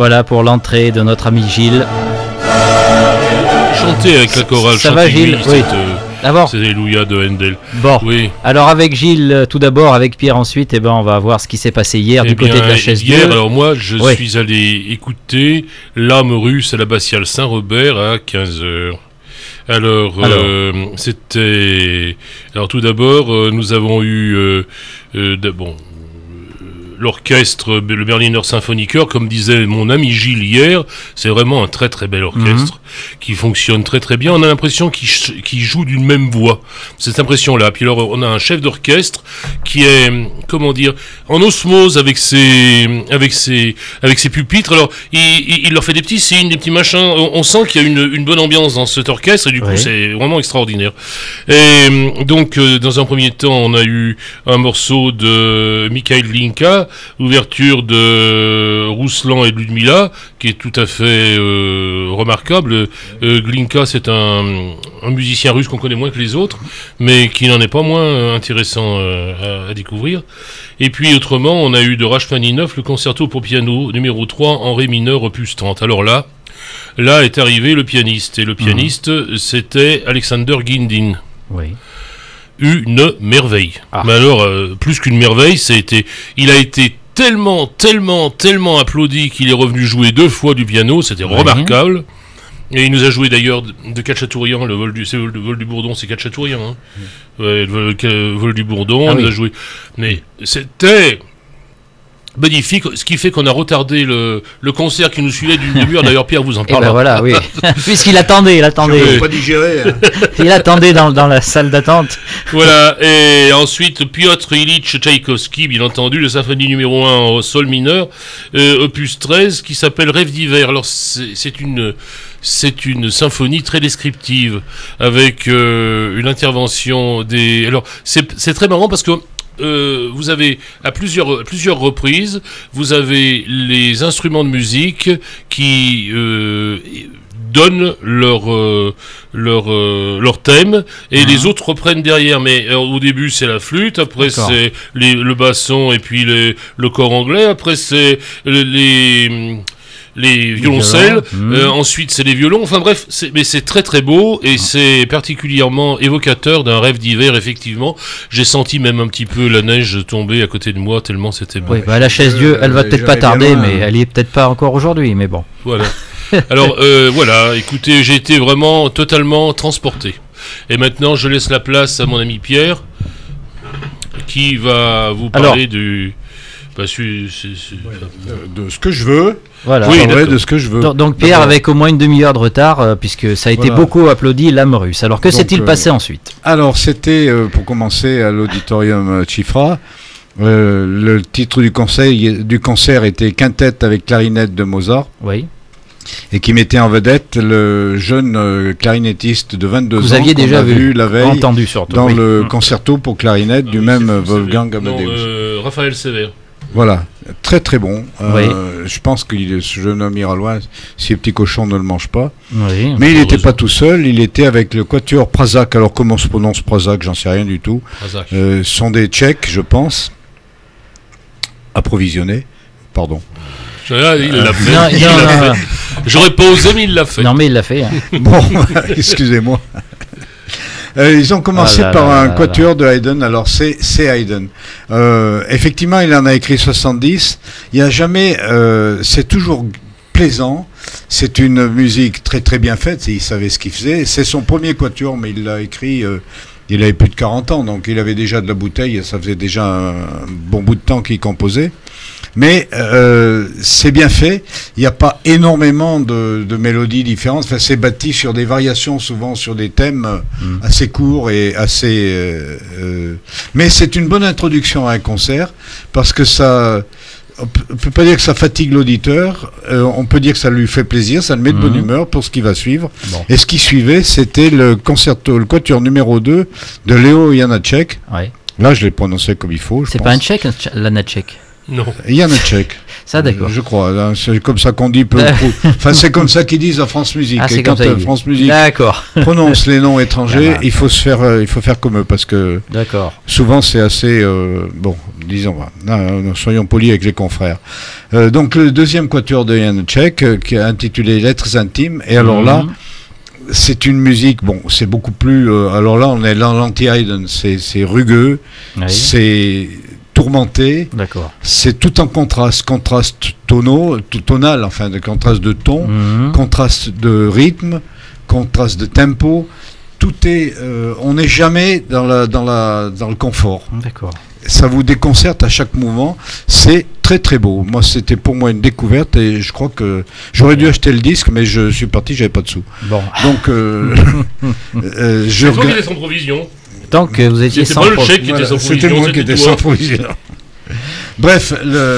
Voilà pour l'entrée de notre ami Gilles. Chanter avec la chorale. Ça va Gilles? Oui. D'abord. C'est Alléluia de Handel. Bon. Oui. Alors avec Gilles tout d'abord, avec Pierre ensuite, on va voir ce qui s'est passé hier du côté de la chaise hier, Dieu. alors moi, je suis allé écouter L'âme russe à l'abbatiale Saint-Robert à 15h. Alors. C'était... Alors tout d'abord, nous avons eu... l'orchestre, le Berliner Symphoniker, comme disait mon ami Gilles hier, c'est vraiment un très très bel orchestre qui fonctionne très très bien. On a l'impression qu'il joue d'une même voix. Cette impression-là. Puis alors, on a un chef d'orchestre qui est, comment dire, en osmose avec ses pupitres. Alors, il leur fait des petits signes, des petits machins. On sent qu'il y a une bonne ambiance dans cet orchestre et du coup, c'est vraiment extraordinaire. Et donc, dans un premier temps, on a eu un morceau de Mikhail Glinka, ouverture de Rouslan et Ludmilla, qui est tout à fait remarquable. Glinka, c'est un musicien russe qu'on connaît moins que les autres, mais qui n'en est pas moins intéressant à découvrir. Et puis autrement, on a eu de Rachmaninoff le concerto pour piano numéro 3 en ré mineur opus 30. Alors là est arrivé le pianiste, et le pianiste c'était Alexander Guindin. Oui. Une merveille. Mais alors, plus qu'une merveille, il a été tellement applaudi qu'il est revenu jouer 2 fois du piano, c'était remarquable. Et il nous a joué d'ailleurs de Chatchatourian, le vol du Bourdon, c'est Chatchatourian, hein. Ouais, le vol du Bourdon, il nous a joué. Mais c'était magnifique, ce qui fait qu'on a retardé le concert qui nous suivait d'une demi-heure. D'ailleurs, Pierre vous en parle. Voilà, oui. Puisqu'il attendait. Je pas digéré. Hein. Il attendait dans la salle d'attente. Voilà, et ensuite Piotr Ilyich Tchaïkovski, bien entendu, le symphonie numéro 1 en sol mineur, opus 13, qui s'appelle Rêve d'hiver. Alors, c'est une symphonie très descriptive, avec une intervention des... Alors, c'est très marrant parce que vous avez à plusieurs reprises, vous avez les instruments de musique qui donnent leur thème et les autres reprennent derrière. Mais au début c'est la flûte, après c'est le basson et puis le cor anglais, après c'est les violoncelles, ensuite c'est les violons, enfin bref, mais c'est très très beau et c'est particulièrement évocateur d'un rêve d'hiver, effectivement. J'ai senti même un petit peu la neige tomber à côté de moi, tellement c'était beau. Oui, la chaise Dieu, elle va peut-être pas tarder, mais elle y est peut-être pas encore aujourd'hui, mais bon. Voilà. Alors voilà, écoutez, j'ai été vraiment totalement transporté. Et maintenant je laisse la place à mon ami Pierre, qui va vous parler de ce que je veux. Voilà. Oui, de ce que je veux. Donc Pierre, avec au moins une demi-heure de retard, puisque ça a été beaucoup applaudi, l'âme russe. Alors que s'est-il passé ensuite? Alors c'était, pour commencer, à l'auditorium Chifra. Le titre du concert était Quintette avec clarinette de Mozart. Oui. Et qui mettait en vedette le jeune clarinettiste de 22 ans. Vous aviez déjà vu la veille, entendu surtout, dans le concerto pour clarinette du même Wolfgang Amadeus. Raphaël Sévère. Voilà, très très bon. Je pense que ce jeune homme ira loin si les petits cochons ne le mangent pas. Oui, mais il n'était pas tout seul, il était avec le quatuor Prazak. Alors comment se prononce Prazak, j'en sais rien du tout. Ce sont des Tchèques, je pense. Approvisionnés, pardon. Il l'a fait. J'aurais pas osé, mais il l'a fait. Non, mais il l'a fait. Hein. Bon, excusez-moi. Ils ont commencé par un quatuor de Haydn. Alors c'est Haydn. Effectivement, il en a écrit 70. Il y a jamais. C'est toujours plaisant. C'est une musique très très bien faite. Il savait ce qu'il faisait. C'est son premier quatuor, mais il l'a écrit. Il avait plus de 40 ans, donc il avait déjà de la bouteille. Ça faisait déjà un bon bout de temps qu'il composait. Mais c'est bien fait. Il n'y a pas énormément de mélodies différentes. Enfin, c'est bâti sur des variations, souvent sur des thèmes assez courts et assez. Mais c'est une bonne introduction à un concert parce que ça. On peut pas dire que ça fatigue l'auditeur. On peut dire que ça lui fait plaisir, ça le met de bonne humeur pour ce qui va suivre. Bon. Et ce qui suivait, c'était le quatuor numéro 2 de Léo Janáček. Ouais. Là, je l'ai prononcé comme il faut. C'est pas un tchèque, Janáček? Non. Janáček. Ça, d'accord. Je crois. Hein, c'est comme ça qu'on dit. Enfin, c'est comme ça qu'ils disent à France Musique. Ah, et quand France Musique prononce les noms étrangers, il faut faire comme eux parce que souvent c'est assez bon. Disons, soyons polis avec les confrères. Donc le deuxième quatuor de Janacek qui est intitulé Lettres intimes. Et alors là, c'est une musique. Bon, c'est beaucoup plus. Alors là, on est dans l'anti-Haydn. C'est rugueux. Oui. C'est tourmenté. D'accord. C'est tout en contraste tonal, enfin, de contraste de ton, contraste de rythme, contraste de tempo. Tout est, on n'est jamais dans le confort. D'accord. Ça vous déconcerte à chaque mouvement. C'est très très beau. Moi, c'était pour moi une découverte et je crois que j'aurais dû acheter le disque, mais je suis parti, j'avais pas de sous. Bon. Donc, je regarde. Sans provision. Tant que vous étiez sans provision. C'était moi qui étais sans provision. Bref,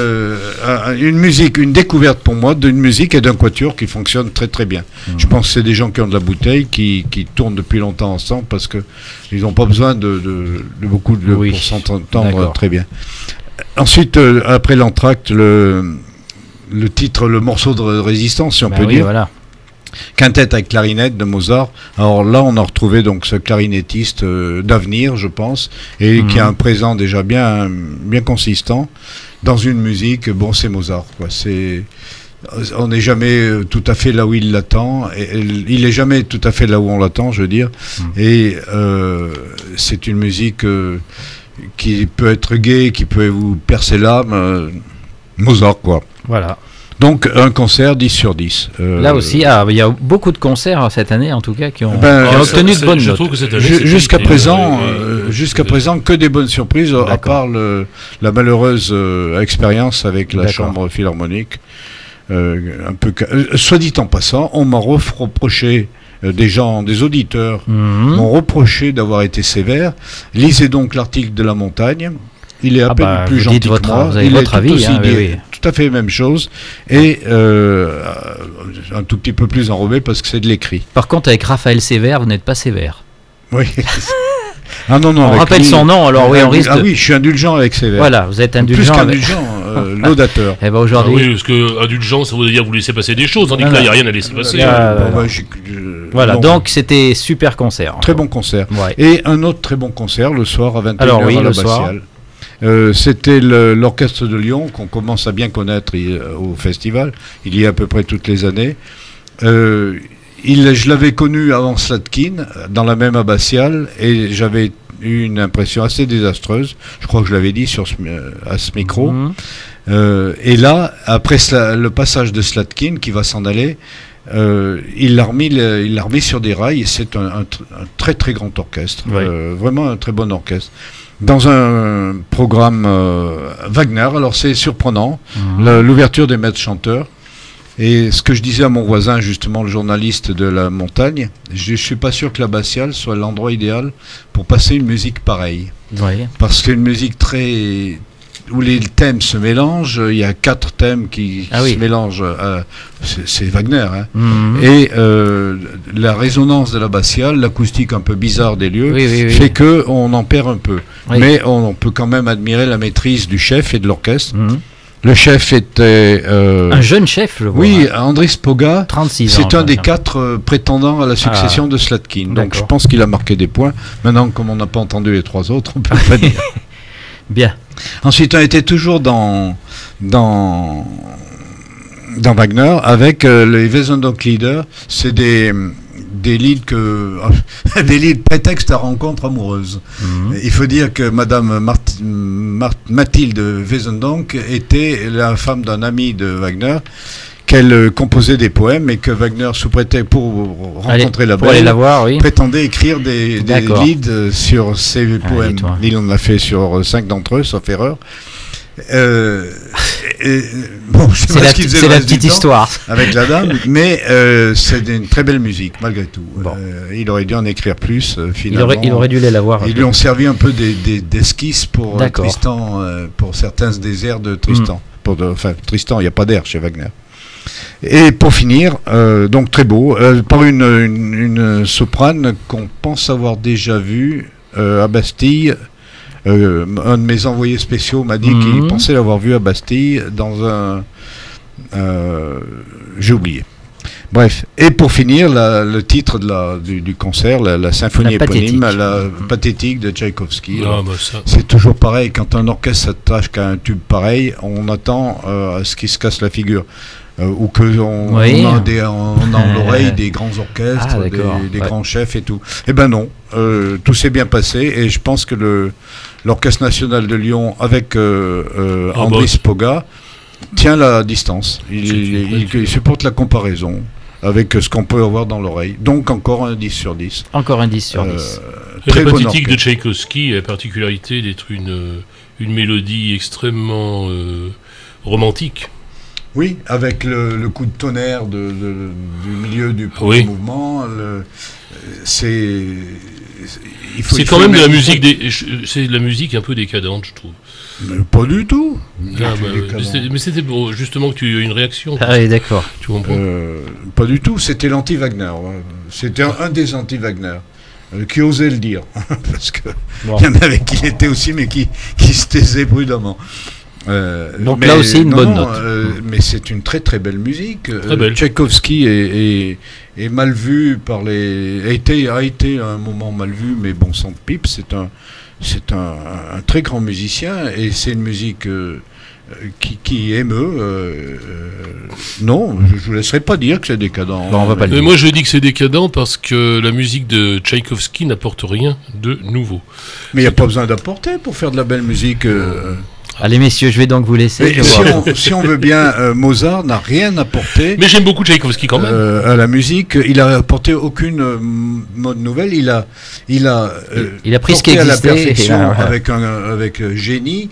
une découverte pour moi d'une musique et d'un quatuor qui fonctionne très très bien. Je pense que c'est des gens qui ont de la bouteille, qui tournent depuis longtemps ensemble parce que ils n'ont pas besoin de beaucoup pour s'entendre très bien. Ensuite, après l'entracte, le titre, le morceau de résistance, si on peut dire. Voilà. Quintette avec clarinette de Mozart. Alors là, on a retrouvé donc ce clarinettiste d'avenir, je pense, et qui a un présent déjà bien consistant dans une musique. Bon, c'est Mozart, quoi. On n'est jamais tout à fait là où il l'attend. Il n'est jamais tout à fait là où on l'attend, je veux dire. Et c'est une musique qui peut être gaie, qui peut vous percer l'âme. Mozart, quoi. Voilà. Donc un concert 10 sur 10. Là aussi, il y a beaucoup de concerts cette année en tout cas qui ont obtenu de bonnes notes. Jusqu'à présent, que des bonnes surprises, à part la malheureuse expérience avec la Chambre Philharmonique. Soit dit en passant, on m'a reproché, des auditeurs m'ont reproché d'avoir été sévère. Lisez donc l'article de La Montagne. Il est à peine plus gentil que moi. Vous avez votre avis, tout à fait même chose, et un tout petit peu plus enrobé parce que c'est de l'écrit. Par contre, avec Raphaël Sévère, vous n'êtes pas sévère. Oui. Ah non, on rappelle son nom, alors oui, on risque. Ah oui, je suis indulgent avec Sévère. Voilà, vous êtes indulgent. Plus qu'indulgent, laudateur. Et ben aujourd'hui. Oui, parce que indulgent, ça veut dire vous laissez passer des choses, tandis que là, il n'y a rien à laisser passer. Voilà, donc c'était super concert. Très bon concert. Ouais. Et un autre très bon concert le soir à 21h à la Batiale. C'était l'Orchestre de Lyon qu'on commence à bien connaître au festival. Il y a à peu près toutes les années. Je l'avais connu avant Slatkin dans la même abbatiale et j'avais eu une impression assez désastreuse. Je crois que je l'avais dit à ce micro. Et là, après le passage de Slatkin qui va s'en aller, il l'a remis sur des rails et c'est un très très grand orchestre. Vraiment un très bon orchestre. Dans un programme Wagner, alors c'est surprenant, l'ouverture des maîtres chanteurs. Et ce que je disais à mon voisin, justement, le journaliste de La Montagne, je ne suis pas sûr que l'abbatiale soit l'endroit idéal pour passer une musique pareille. Parce qu'une musique où les thèmes se mélangent, il y a 4 thèmes qui se mélangent, c'est Wagner, hein. Et la résonance de l'abbatiale, l'acoustique un peu bizarre des lieux, fait qu'on en perd un peu. Mais on peut quand même admirer la maîtrise du chef et de l'orchestre. Le chef était... un jeune chef, je vois. Oui, Andris Spoga. 36 ans. C'est un des 4 prétendants à la succession de Slatkin. Donc je pense qu'il a marqué des points. Maintenant, comme on n'a pas entendu les 3 autres, on peut pas dire. Bien. Ensuite, on était toujours dans Wagner avec les Wesendonck-Lieder. C'est des leads des leads prétextes à rencontre amoureuse. Il faut dire que Madame Mathilde Wesendonck était la femme d'un ami de Wagner, qu'elle composait des poèmes et que Wagner, sous prétexte pour rencontrer la belle, prétendait écrire des leads sur ses poèmes. Il en a fait sur 5 d'entre eux, sauf erreur. C'est la petite histoire avec la dame, mais c'est une très belle musique malgré tout. Il aurait dû en écrire plus finalement. Il aurait dû l'avoir. Ils lui ont servi un peu d'esquisse pour Tristan, pour certains des airs de Tristan. Tristan, il n'y a pas d'air chez Wagner. Et pour finir, donc très beau, par une soprane qu'on pense avoir déjà vue à Bastille. Un de mes envoyés spéciaux m'a dit qu'il pensait l'avoir vu à Bastille dans un... j'ai oublié. Bref, et pour finir, le titre du concert, la symphonie éponyme, la pathétique de Tchaïkovski. C'est toujours pareil, quand un orchestre s'attache qu'à un tube pareil, on attend à ce qu'il se casse la figure. Ou qu'on a dans l'oreille des grands orchestres, des grands chefs et tout. Eh ben non, tout s'est bien passé et je pense que l'Orchestre National de Lyon avec Andris Poga tient la distance. Il supporte la comparaison avec ce qu'on peut avoir dans l'oreille. Donc encore un 10 sur 10. Encore un 10 sur 10. La pathétique de Tchaïkovski a la particularité d'être une mélodie extrêmement romantique. Oui, avec le coup de tonnerre du milieu du premier mouvement. C'est quand même de la musique c'est de la musique un peu décadente, je trouve. Mais pas du tout. Mais c'était justement que tu as eu une réaction. Ah oui, d'accord. Tu comprends pas du tout, c'était l'anti-Wagner. C'était un des anti-Wagner. Qui osait le dire. Parce que il y en avait qui l'étaient aussi, mais qui se taisaient prudemment. Donc là aussi une bonne note. Mais c'est une très très belle musique. Très belle. Tchaïkovski est mal vu par a été à un moment mal vu, mais bon sang de pipe, c'est un très grand musicien et c'est une musique qui émeut. Non, je vous laisserai pas dire que c'est décadent. Bon, on va pas le dire. Moi je dis que c'est décadent parce que la musique de Tchaïkovski n'apporte rien de nouveau. Mais il n'y a pas besoin d'apporter pour faire de la belle musique. Allez messieurs, je vais donc vous laisser. Si on veut bien, Mozart n'a rien apporté. Mais j'aime beaucoup Tchaïkovski quand même. À la musique, il a apporté aucune mode nouvelle. Il a pris ce qui existait à la perfection avec génie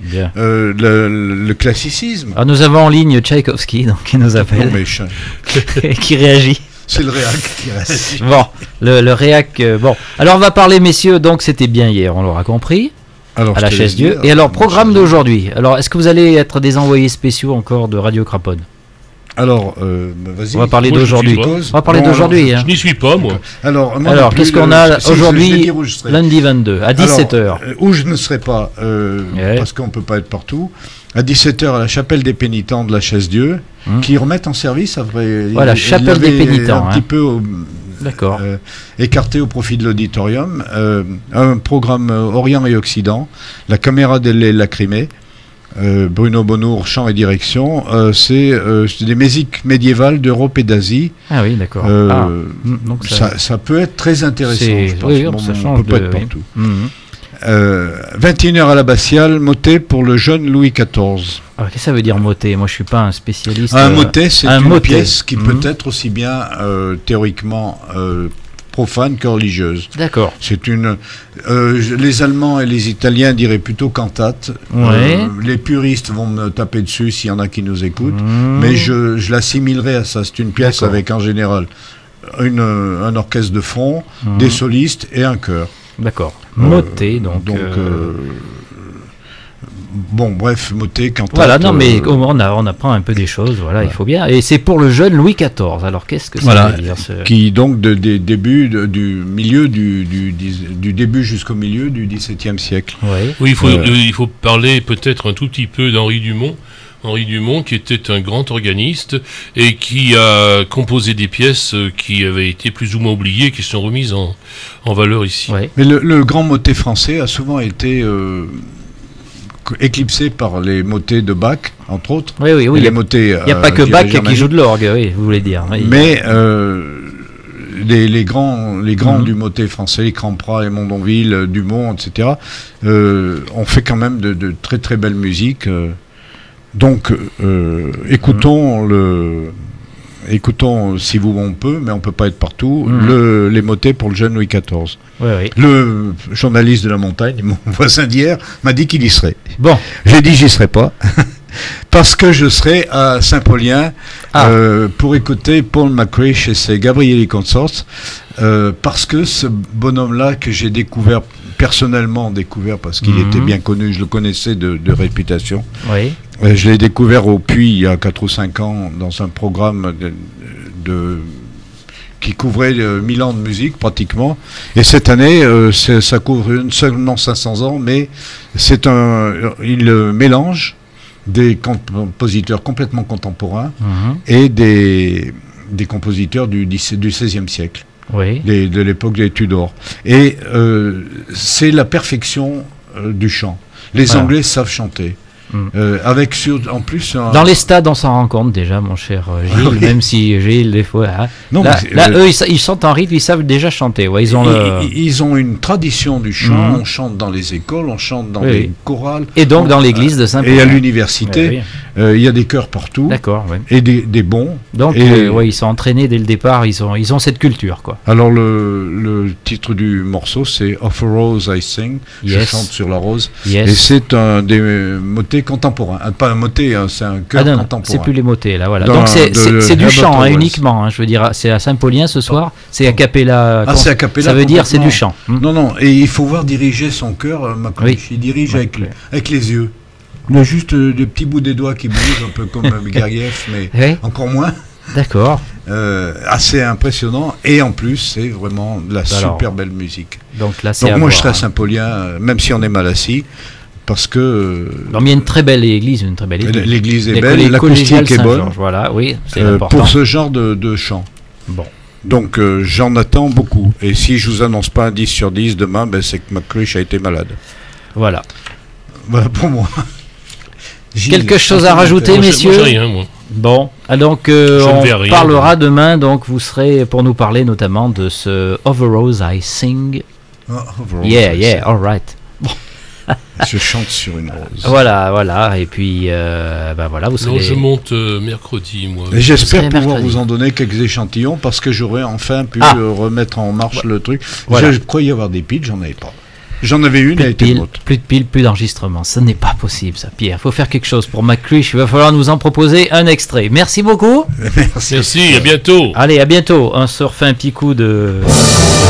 le classicisme. Alors nous avons en ligne Tchaïkovski, donc qui nous appelle, qui réagit. C'est le réac qui réagit. Bon, le réac. Bon, alors on va parler messieurs. Donc c'était bien hier, on l'aura compris. Alors, à la Chaise-Dieu. Et alors, programme d'aujourd'hui. Alors, est-ce que vous allez être des envoyés spéciaux encore de Radio Craponne ? Alors, vas-y. On va parler d'aujourd'hui. On va parler d'aujourd'hui. Je n'y suis pas, moi. Alors qu'est-ce qu'on a aujourd'hui, lundi 22, à 17h où je ne serai pas, parce qu'on ne peut pas être partout. À 17h, à la chapelle des pénitents de la Chaise-Dieu, qui remettent en service, après. Voilà, chapelle des pénitents. Un petit peu. D'accord. Écarté au profit de l'auditorium, un programme Orient et Occident, la caméra delle lacrymées, Bruno Bonnour, chant et direction, c'est des musiques médiévales d'Europe et d'Asie. Ah oui, d'accord. Donc ça peut être très intéressant, je pense. Oui, ça change on peut pas être partout. 21h à l'abbatiale, motet pour le jeune Louis XIV. Alors, qu'est-ce que ça veut dire motet ? Moi, je suis pas un spécialiste. Un motet, c'est une pièce qui peut être aussi bien théoriquement profane que religieuse. D'accord. C'est les Allemands et les Italiens diraient plutôt cantate. Les puristes vont me taper dessus s'il y en a qui nous écoutent, mais je l'assimilerai à ça. C'est une pièce avec en général un orchestre de fond, des solistes et un chœur. D'accord. Motet, donc bon, bref, motet, cantate. Voilà, non, mais on apprend un peu des choses, voilà, il faut bien. Et c'est pour le jeune Louis XIV. Alors, qu'est-ce que ça veut dire qui, donc, du milieu du début jusqu'au milieu du XVIIe siècle. Oui, il faut parler peut-être un tout petit peu d'Henri Dumont. Henri Dumont, qui était un grand organiste et qui a composé des pièces qui avaient été plus ou moins oubliées, qui sont remises en valeur ici. Mais le grand motet français a souvent été éclipsé par les motets de Bach, entre autres. Oui. Il n'y a pas que Bach qui joue de l'orgue, vous voulez dire. Oui. Mais les grands du motet français, les Cramprat, les Mondonville, Dumont, etc., ont fait quand même de très très belles musiques. Donc, écoutons, si on peut, mais on peut pas être partout, les motets pour le jeune Louis XIV. Le journaliste de la montagne, mon voisin d'hier, m'a dit qu'il y serait. Bon. J'ai dit j'y serais pas, parce que je serai à Saint-Paulien pour écouter Paul McCrae chez ses Gabrieli Consorts, parce que ce bonhomme-là que j'ai personnellement découvert, parce qu'il était bien connu, je le connaissais de réputation. Je l'ai découvert au Puy il y a 4 ou 5 ans dans un programme qui couvrait 1000 ans de musique pratiquement. Et cette année, ça couvre seulement 500 ans, mais il mélange des compositeurs complètement contemporains et des compositeurs du XVIe siècle, de l'époque des Tudors. Et c'est la perfection du chant. Les Anglais savent chanter. En plus dans les stades on s'en rend compte déjà, mon cher Gilles, même si Gilles des fois eux ils chantent en rythme, ils savent déjà chanter. Ils ont une tradition du chant. On chante dans les écoles, on chante dans les chorales et donc dans l'église de Saint-Paul et à l'université. Il y a des chœurs partout. D'accord, et des bons, donc ils sont entraînés dès le départ, ils ont cette culture, quoi. Alors le titre du morceau c'est Of a Rose I Sing, je chante sur la rose, et c'est un des motets contemporain, pas un motet, c'est un chœur contemporain. C'est plus les motets là, voilà. Donc c'est du chant uniquement, je veux dire, c'est à Saint-Paulien ce soir, c'est a cappella. C'est a cappella. Ça veut dire c'est du chant. Non, et il faut voir diriger son chœur, il dirige avec les yeux. Il a juste des petits bouts des doigts qui bougent, un peu comme Gergiev, mais encore moins. D'accord. Assez impressionnant, et en plus c'est vraiment de la super belle musique. Donc là, moi je serais Saint-Paulien, même si on est mal assis. Parce que il y a une très belle église, L'église est belle, l'acoustique est bonne. Voilà, oui, c'est important. Pour ce genre de chant. Bon. Donc j'en attends beaucoup. Et si je vous annonce pas un 10 sur 10 demain, c'est que McCrish a été malade. Voilà. Voilà pour moi. Quelque chose à rajouter, messieurs? Moi, j'ai rien, moi. Bon, donc on parlera demain. Donc vous serez pour nous parler notamment de ce Of a Rose I Sing. All right. Bon. Je chante sur une rose. Voilà, et puis voilà, vous serez... Non, je monte mercredi, moi. Et j'espère pouvoir vous en donner quelques échantillons, parce que j'aurais enfin pu remettre en marche le truc. Voilà. Je croyais y avoir des piles, j'en avais pas. J'en avais une, elle était haute. Plus de piles, plus d'enregistrement. Ce n'est pas possible, ça, Pierre. Il faut faire quelque chose pour McCrish. Il va falloir nous en proposer un extrait. Merci beaucoup. Merci, à bientôt. Allez, à bientôt. On se refait un petit coup de...